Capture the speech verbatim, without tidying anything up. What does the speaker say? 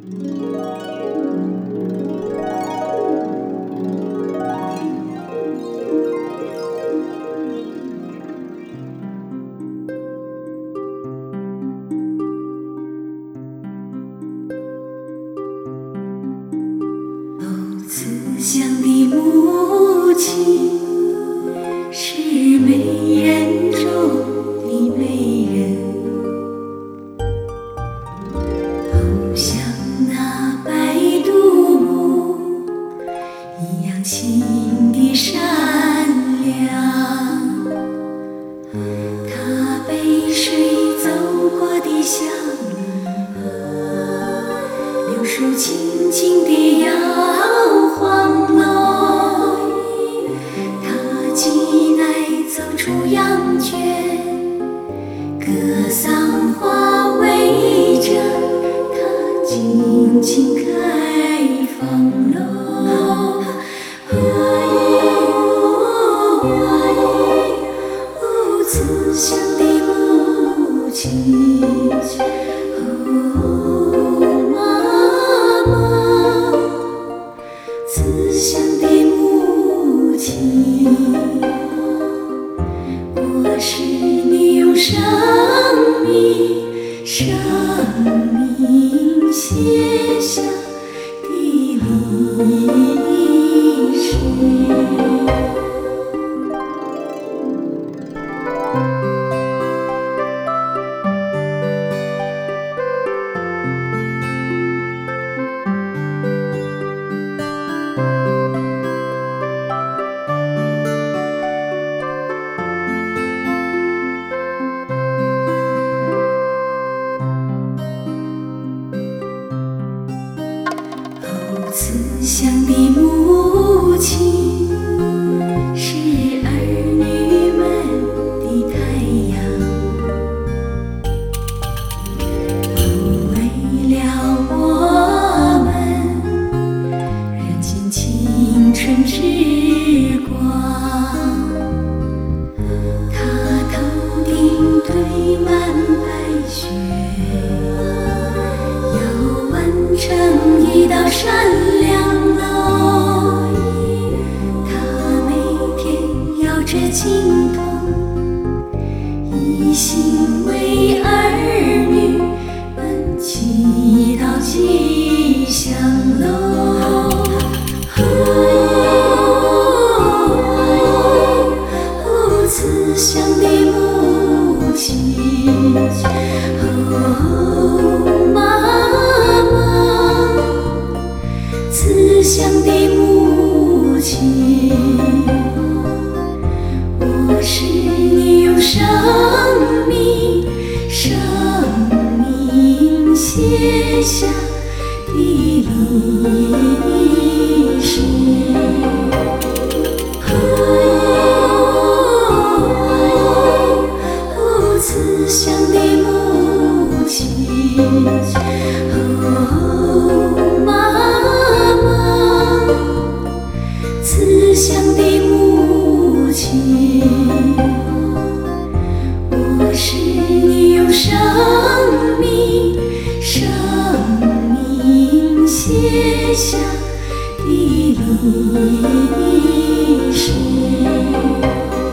慈祥的母亲是美人中的美人，好像那白度母一样心地善良。她被水走过的小路，柳树轻轻地摇晃落，他挤奶走出羊圈，格桑花围着他尽情开放落。哦，慈祥的母亲，慈祥的母亲，我是你用生命生命写下的历史。慈祥的母亲是儿女们的太阳，为了我们燃尽青春之光。她头顶堆满白雪，要完成一道闪亮路，他每天摇着金铜，一心为儿女们祈祷吉祥路。哦，慈祥的母亲，哦，妈妈，慈祥的母亲，我是你用生命生命写下的历史。哦，慈祥的母亲，哦，妈妈，慈祥的母亲，我是你用生命生命写下的历史。